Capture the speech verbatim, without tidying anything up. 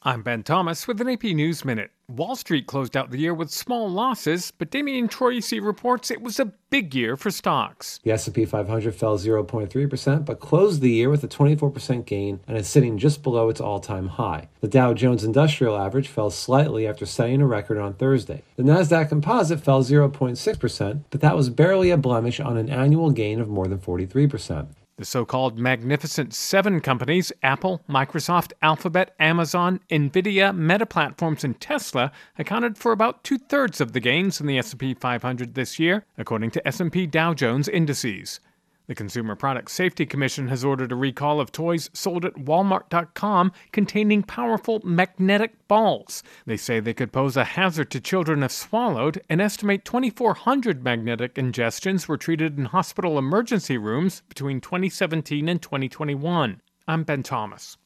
I'm Ben Thomas with an A P News Minute. Wall Street closed out the year with small losses, but Damian Troisi reports it was a big year for stocks. The S and P five hundred fell zero point three percent, but closed the year with a twenty-four percent gain and is sitting just below its all-time high. The Dow Jones Industrial Average fell slightly after setting a record on Thursday. The Nasdaq Composite fell zero point six percent, but that was barely a blemish on an annual gain of more than forty-three percent. The so-called Magnificent Seven companies, Apple, Microsoft, Alphabet, Amazon, Nvidia, Meta Platforms, and Tesla, accounted for about two-thirds of the gains in the S and P five hundred this year, according to S and P Dow Jones indices. The Consumer Product Safety Commission has ordered a recall of toys sold at Walmart dot com containing powerful magnetic balls. They say they could pose a hazard to children if swallowed, and estimate twenty-four hundred magnetic ingestions were treated in hospital emergency rooms between twenty seventeen and twenty twenty-one. I'm Ben Thomas.